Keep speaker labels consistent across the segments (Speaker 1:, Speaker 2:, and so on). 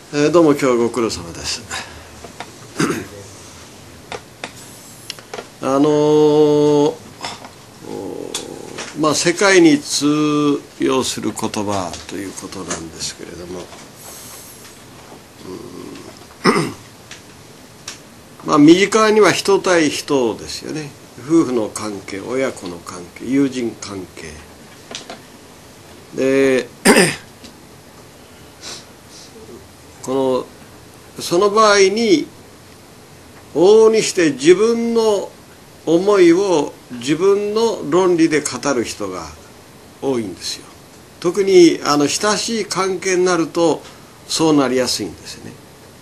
Speaker 1: どうも今日はご苦労様です。世界に通用する言葉ということなんですけれども、身近には人対人ですよね。夫婦の関係、親子の関係、友人関係でその場合に往々にして自分の思いを自分の論理で語る人が多いんですよ。特に親しい関係になるとそうなりやすいんですよね。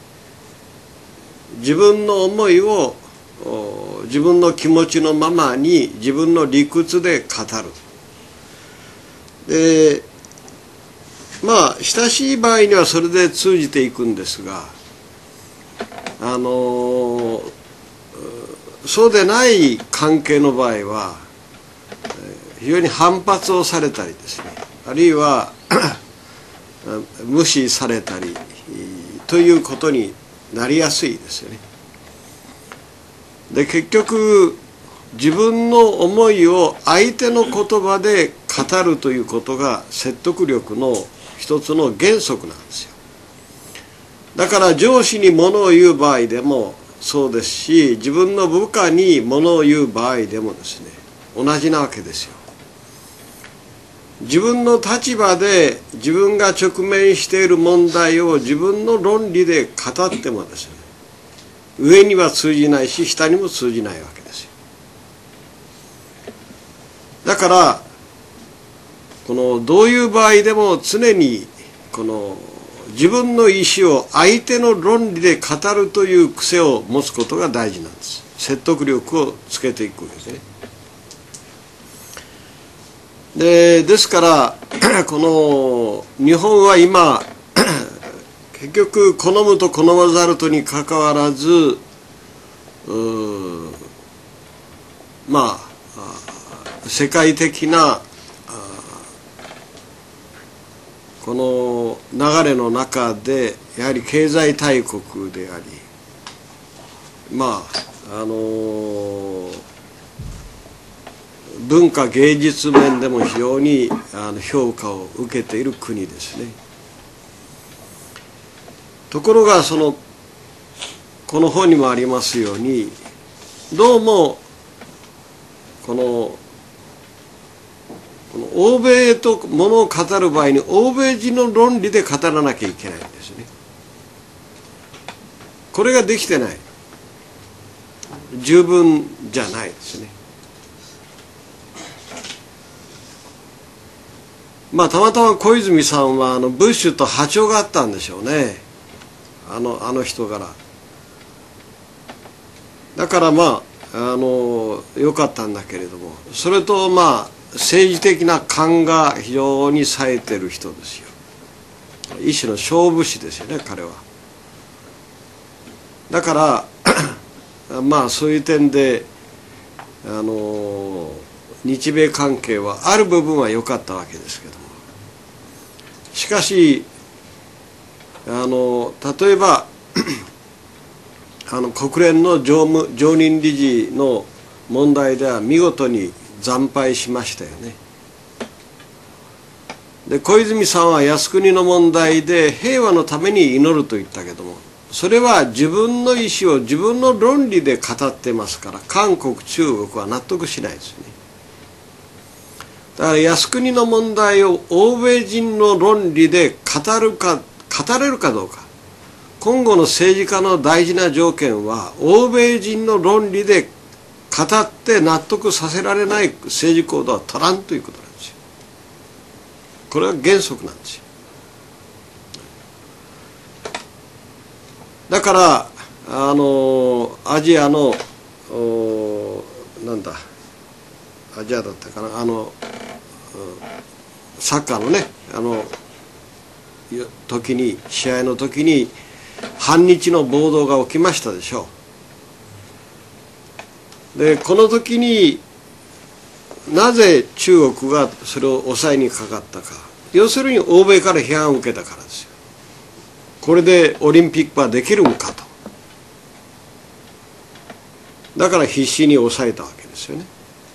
Speaker 1: 自分の思いを自分の気持ちのままに自分の理屈で語る。で親しい場合にはそれで通じていくんですが、そうでない関係の場合は非常に反発をされたりですね、あるいは無視されたりということになりやすいですよね。で結局自分の思いを相手の言葉で語るということが説得力の一つの原則なんですよ。だから上司に物を言う場合でもそうですし、自分の部下に物を言う場合でもですね、同じなわけですよ。自分の立場で自分が直面している問題を自分の論理で語ってもですね、上には通じないし下にも通じないわけですよ。だからどういう場合でも常に自分の意思を相手の論理で語るという癖を持つことが大事なんです。説得力をつけていくわけですね。ですから日本は今結局好むと好まざるとにかかわらず世界的なこの流れの中でやはり経済大国であり、文化芸術面でも非常に評価を受けている国ですね。ところがこの本にもありますように、どうもこの欧米とものを語る場合に欧米人の論理で語らなきゃいけないんですね。これができてない、十分じゃないですね。たまたま小泉さんはブッシュと波長があったんでしょうね、あの人から。だから良かったんだけれども、それと政治的な勘が非常に冴えてる人ですよ。一種の勝負師ですよね、彼は。だからそういう点で日米関係はある部分は良かったわけですけども、しかし例えば国連の常任理事の問題では見事に惨敗しましたよね。で小泉さんは靖国の問題で平和のために祈ると言ったけども、それは自分の意思を自分の論理で語ってますから、韓国中国は納得しないですよね。だから靖国の問題を欧米人の論理で語れるかどうか、今後の政治家の大事な条件は欧米人の論理で語って納得させられない政治行動は取らんということなんですよ。これは原則なんですよ。だからアジアのアジアだったかな、サッカーのね試合の時に反日の暴動が起きましたでしょう。でこの時になぜ中国がそれを抑えにかかったか、要するに欧米から批判を受けたからですよ。 これでオリンピックはできるのかと。だから必死に抑えたわけですよね。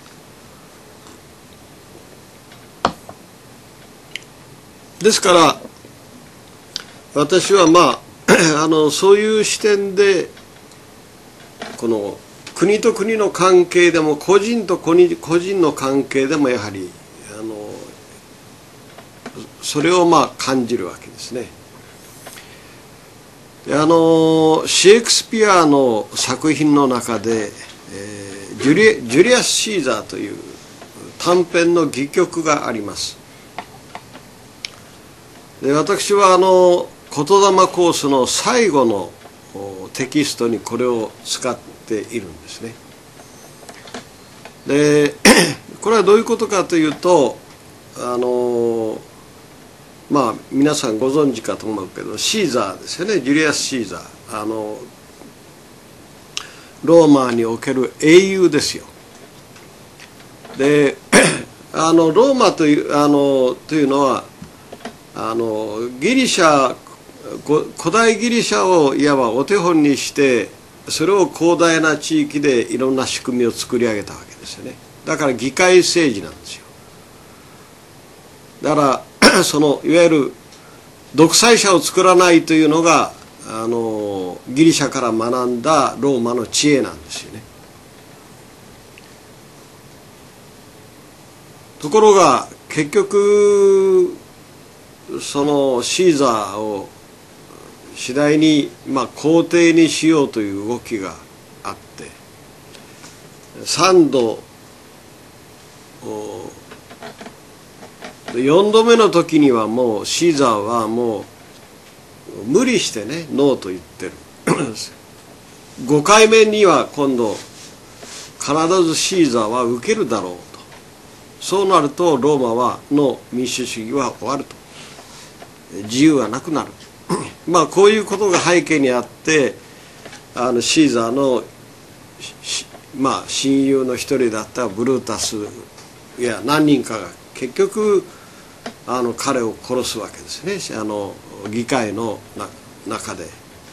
Speaker 1: ですから私はそういう視点でこの国と国の関係でも個人と個人の関係でもやはりそれを感じるわけですね。でシェイクスピアの作品の中で、ジュリアス・シーザーという短編の戯曲があります。で私は言霊コースの最後のテキストにこれを使っているんですね。でこれはどういうことかというと皆さんご存知かと思うけどシーザーですよね。ジュリアス・シーザーローマにおける英雄ですよ。でローマというのはギリシャ古代ギリシャをいわばお手本にしてそれを広大な地域でいろんな仕組みを作り上げたわけですよね。だから議会政治なんですよ。だからいわゆる独裁者を作らないというのがギリシャから学んだローマの知恵なんですよね。ところが結局そのシーザーを次第に皇帝にしようという動きがあって3度4度目の時にはもうシーザーはもう無理してねノーと言ってる5回目には今度必ずシーザーは受けるだろうと。そうなるとローマの民主主義は終わると、自由はなくなるこういうことが背景にあってシーザーの親友の一人だったブルータスや何人かが結局彼を殺すわけですね。議会の中で。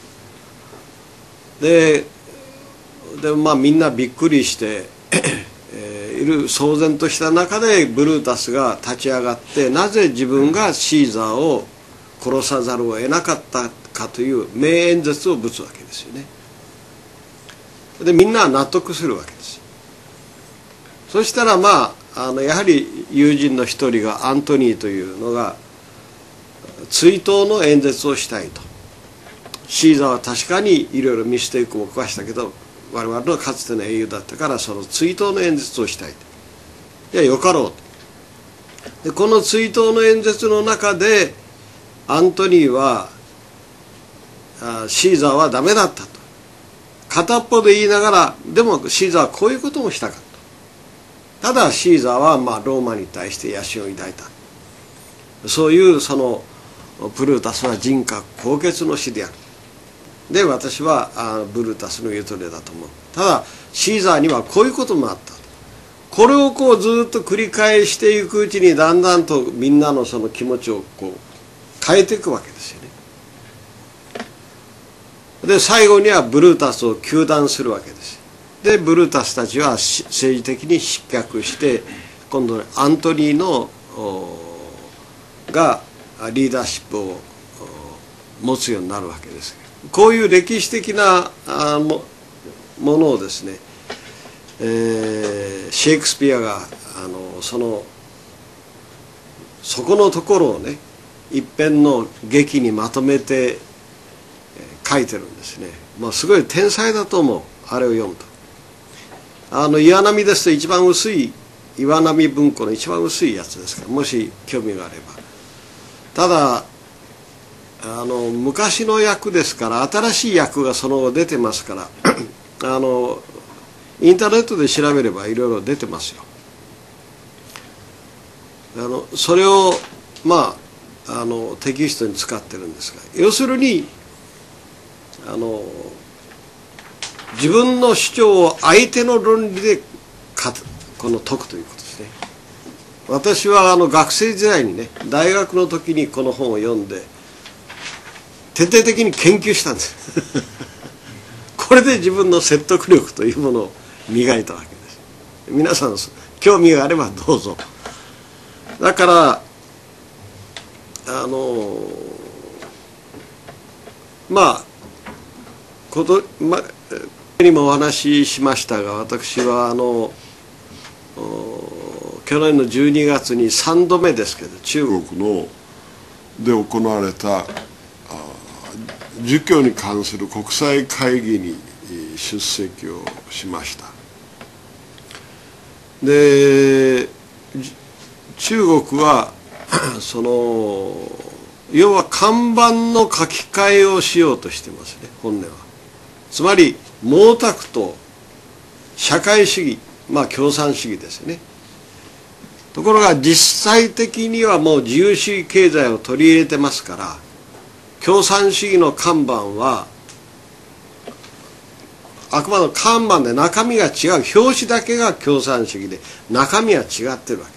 Speaker 1: でみんなびっくりしている騒然とした中でブルータスが立ち上がってなぜ自分がシーザーを殺さざるを得なかったかという名演説をぶつわけですよね。でみんな納得するわけです。そしたらやはり友人の一人がアントニーというのが追悼の演説をしたいと。シーザーは確かにいろいろミステイクを犯したけど我々のかつての英雄だったからその追悼の演説をしたいと。いやよかろうと。でこの追悼の演説の中でアントニーはシーザーはダメだったと片っぽで言いながらでもシーザーはこういうこともしたかっただシーザーはローマに対して野心を抱いた。そういうブルータスは人格高潔の死である。で私はブルータスの言うとおりだと思う。ただシーザーにはこういうこともあった。これをずっと繰り返していくうちにだんだんとみんなのその気持ちを変えていくわけですよね。で最後にはブルータスを糾弾するわけです。でブルータスたちは政治的に失脚して今度アントニーがリーダーシップを持つようになるわけです。こういう歴史的なものをですね、シェイクスピアがそこのところをね一編の劇にまとめて書いてるんですね。すごい天才だと思う。あれを読むと岩波ですと一番薄い岩波文庫の一番薄いやつですからもし興味があれば。ただ昔の訳ですから新しい訳がその後出てますからインターネットで調べればいろいろ出てますよ。それをテキストに使ってるんですが要するに自分の主張を相手の論理で解くということですね。私は学生時代にね大学の時にこの本を読んで徹底的に研究したんですこれで自分の説得力というものを磨いたわけです。皆さん興味があればどうぞ。だからにもお話ししましたが、私は去年の12月に3度目ですけど、中国ので行われた儒教に関する国際会議に出席をしました。で、中国は要は看板の書き換えをしようとしてますね、本音は。つまり毛沢東、社会主義、共産主義ですね。ところが実際的にはもう自由主義経済を取り入れてますから、共産主義の看板はあくまで看板で中身が違う、表紙だけが共産主義で中身は違ってるわ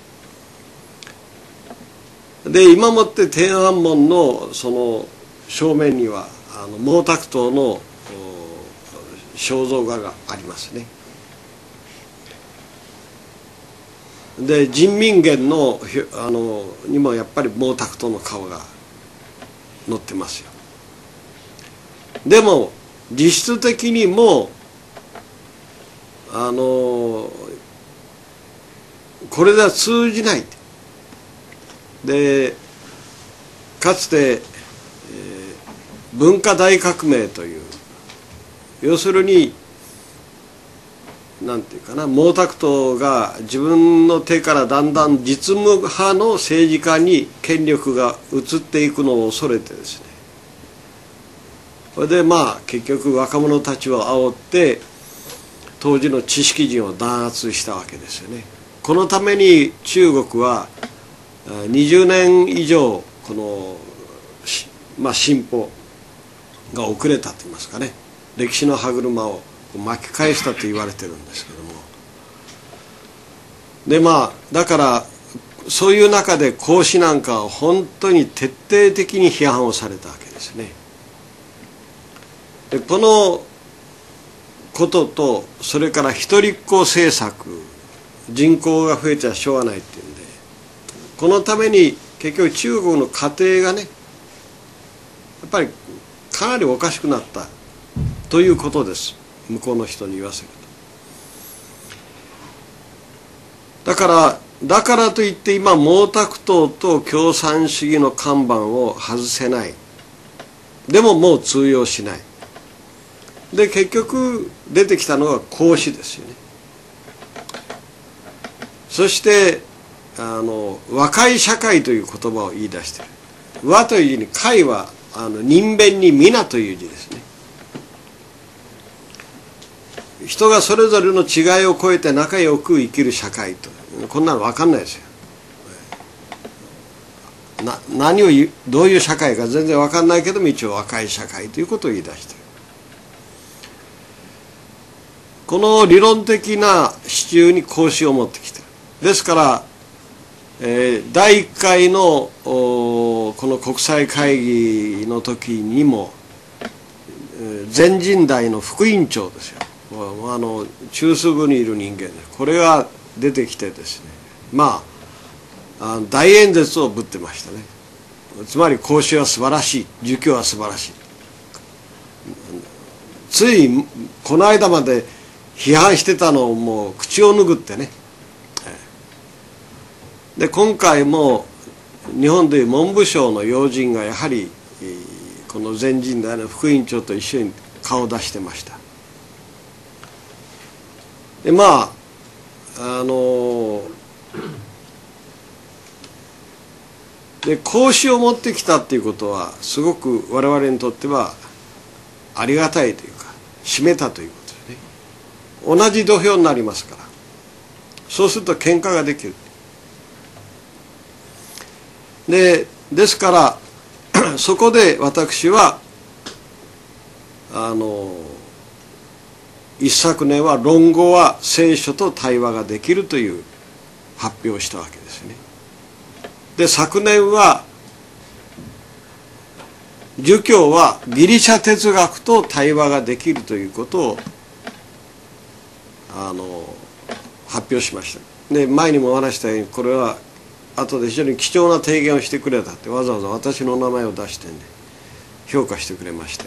Speaker 1: けで、今もって天安門のその正面には毛沢東の肖像画がありますね。で、人民元のにもやっぱり毛沢東の顔が載ってますよ。でも実質的にもこれでは通じない。で、かつて、文化大革命という、要するになんていうかな、毛沢東が自分の手からだんだん実務派の政治家に権力が移っていくのを恐れてですね、それで結局若者たちを煽って当時の知識人を弾圧したわけですよね。このために中国は20年以上この進歩が遅れたと言いますかね、歴史の歯車を巻き返したと言われてるんですけども、でだからそういう中で孔子なんかは本当に徹底的に批判をされたわけですね。で、このことと、それから一人っ子政策、人口が増えちゃしょうがないっていうんで、このために結局中国の家庭がね、やっぱりかなりおかしくなったということです、向こうの人に言わせると。だからといって今毛沢東と共産主義の看板を外せない。でももう通用しない。で、結局出てきたのが孔子ですよね。そして和解社会という言葉を言い出している。和という字に解は人弁に皆という字ですね。人がそれぞれの違いを超えて仲良く生きる社会と、こんなの分かんないですよ。何をどういう社会か全然分かんないけども、一応和解社会ということを言い出している。この理論的な支柱に孔子を持ってきている。ですから、第1回のこの国際会議の時にも全人代の副委員長ですよ、中枢部にいる人間です。これが出てきてですね、大演説をぶってましたね。つまり孔子は素晴らしい、儒教は素晴らしい。ついこの間まで批判してたのをもう口を拭ってね。で、今回も日本でいう文部省の要人がやはりこの全人代の副委員長と一緒に顔を出してました。で、で、孔子を持ってきたっていうことはすごく我々にとってはありがたいというか、締めたということですね。同じ土俵になりますから、そうすると喧嘩ができる。ですからそこで私は一昨年は論語は聖書と対話ができるという発表をしたわけですね。で、昨年は儒教はギリシャ哲学と対話ができるということを発表しました。で前にもお話したように、これは後で非常に貴重な提言をしてくれたって、わざわざ私の名前を出してね評価してくれましたよ。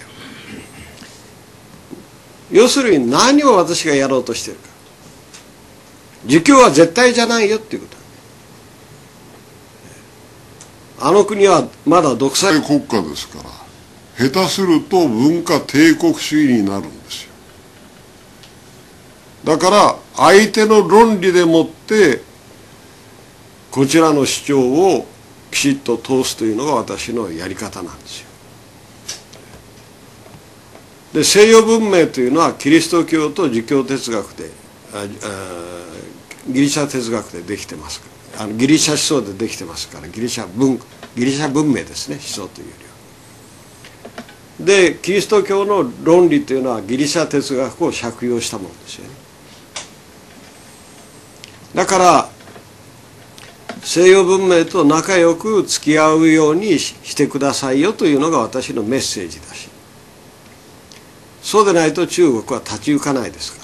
Speaker 1: 要するに何を私がやろうとしているか、儒教は絶対じゃないよっていうこと。あの国はまだ独裁
Speaker 2: 国家ですから、下手すると文化帝国主義になるんですよ。だから相手の論理でもってこちらの主張をきちっと通すというのが私のやり方なんですよ。で西洋文明というのはキリスト教と儒教哲学でギリシャ哲学でできてますから、ギリシャ思想でできてますから、ギリシャ文明ですね、思想というよりは。でキリスト教の論理というのはギリシャ哲学を借用したものですよね。だから西洋文明と仲良く付き合うようにしてくださいよというのが私のメッセージだし、そうでないと中国は立ち行かないですから。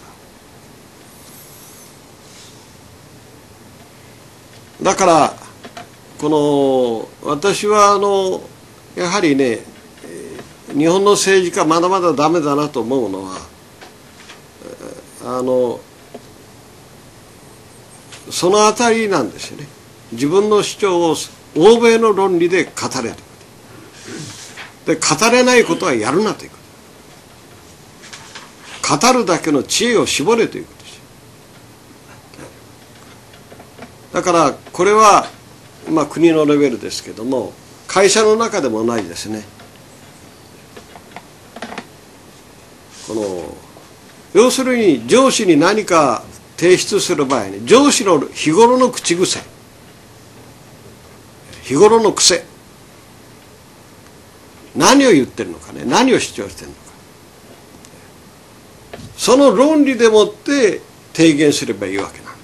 Speaker 2: だからこの私はやはりね、日本の政治家まだまだダメだなと思うのは、そのあたりなんですよね。自分の主張を欧米の論理で語れと。で語れないことはやるなということ。語るだけの知恵を絞れということです。だからこれは国のレベルですけども、会社の中でもないですね。要するに上司に何か提出する場合に、上司の日頃の口癖、日頃の癖、何を言ってるのかね、何を主張してるのか、その論理でもって提言すればいいわけなん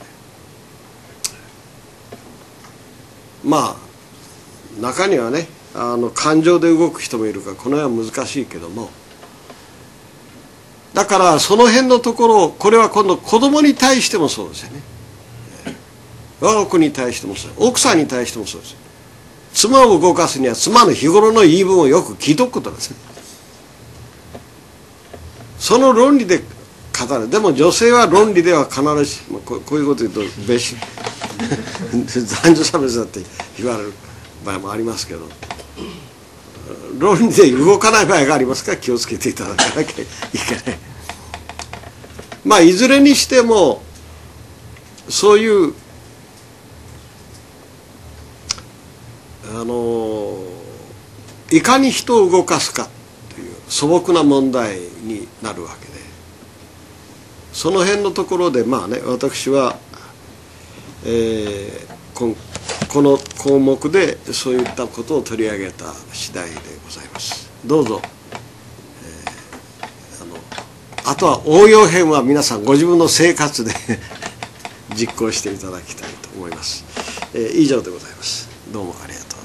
Speaker 2: で、中にはね感情で動く人もいるからこの辺は難しいけども、だからその辺のところ、これは今度子供に対してもそうですよね。我が子に対してもそう、奥さんに対してもそうです。妻を動かすには妻の日頃の言い分をよく聞いとくことですね。その論理で語る。でも女性は論理では必ずしもこういうこと言うと男女差別だって言われる場合もありますけど、論理で動かない場合がありますから気をつけていただかなきゃいけない。いずれにしてもそういういかに人を動かすかという素朴な問題になるわけで、その辺のところで私は、この項目でそういったことを取り上げた次第でございます。どうぞ、あとは応用編は皆さんご自分の生活で実行していただきたいと思います。以上でございます。どうもありがとう。